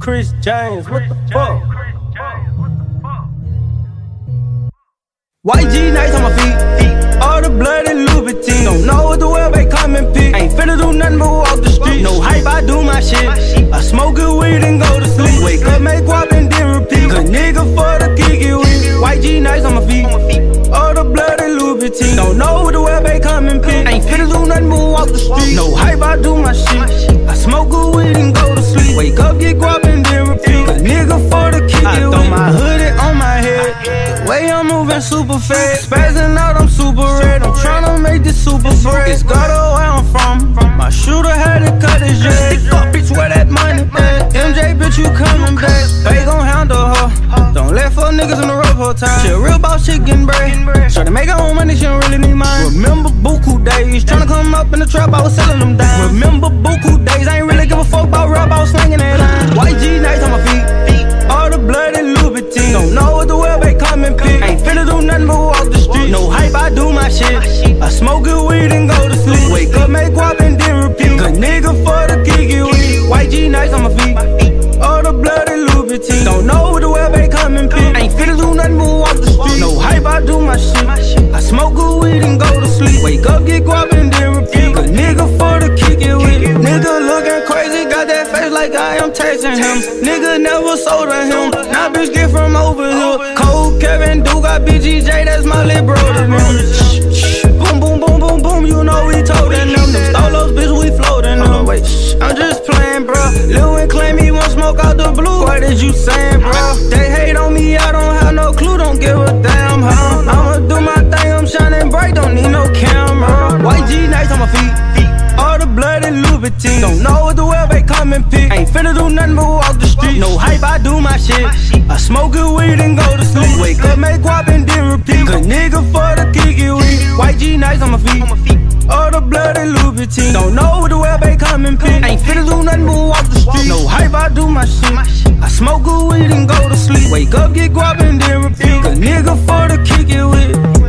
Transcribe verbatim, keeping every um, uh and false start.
Chris James, what the fuck? White G nights on my feet, all the blood and Louboutin. Don't know what the world may come and pick. Ain't finna do nothing but walk the street. No hype, I do my shit. I smoke good weed and go to sleep. Wake up, make guap and then repeat. Good nigga for the kick it with. White G nights on my feet, all the blood and Louboutin. Don't know what the world may come and pick. Ain't finna do nothing but walk the street. No hype, I do my shit. I smoke good weed and go to sleep. Wake up, get guap and then repeat. Good nigga for the kick it with. I throw my hoodie on my head. The way I'm moving super fast, spazzing out, I'm super red. I'm tryna make this super bread. It's Ghetto where I'm from. My shooter had to cut his jet. Stick up, bitch, where that money at? M J, bitch, you coming back? They gon' handle her. Don't let fuck niggas in the rough whole time. She a real boss, she getting bread. Try to make her own money, she don't really need mine. Remember Buku days, tryna come up in the trap, I was selling them down. Remember Buku days, I ain't really give a fuck about rap, I was slanging that line. White G nights on my feet, all the blood and Louboutin. Don't know what the world may come and pick. Ain't finna do nothing but walk the street. No hype, I do my shit. I smoke good weed and go to sleep. Wake up, make guap and then repeat. Good nigga for the kick it with. White G nights on my feet, all the blood and Louboutin. Don't know what the world may come and pick. Ain't finna do nothing but walk the street. No hype, I do my shit. I smoke good weed and go to sleep. Wake up, get guap and then repeat. Good nigga for the kick it with. Nigga looking crazy, got that face like I am tasting him. Nigga never sold to him. Now bitch get from over here. Cold Kevin do got B G J, that's my little brother. Boom, boom, boom, boom, boom, you know we told them. Them stolos, bitch, we floating them. Wait, I'm just playing, bro. Lil and claim he won't smoke out the blue. What is you saying, bro? They hate on me, I don't have no clue, don't give a damn, huh? I'ma do my thing, I'm shining bright, don't need no camera. White G nights on my feet, all the blood and Louboutin. Don't know what the world may come and pick. Ain't finna do nothing but walk the street. No hype, I do my shit. I smoke good weed and go to sleep. Wake up, make guap and then repeat. Good nigga for the kick it with. White G nights on my feet, all the blood and Louboutin. Don't know what the world may come and pick. Ain't finna do nothing but walk the street. No hype, I do my shit. I smoke good weed and go to sleep. Wake up, get guap and then repeat. Good nigga for the kick it with.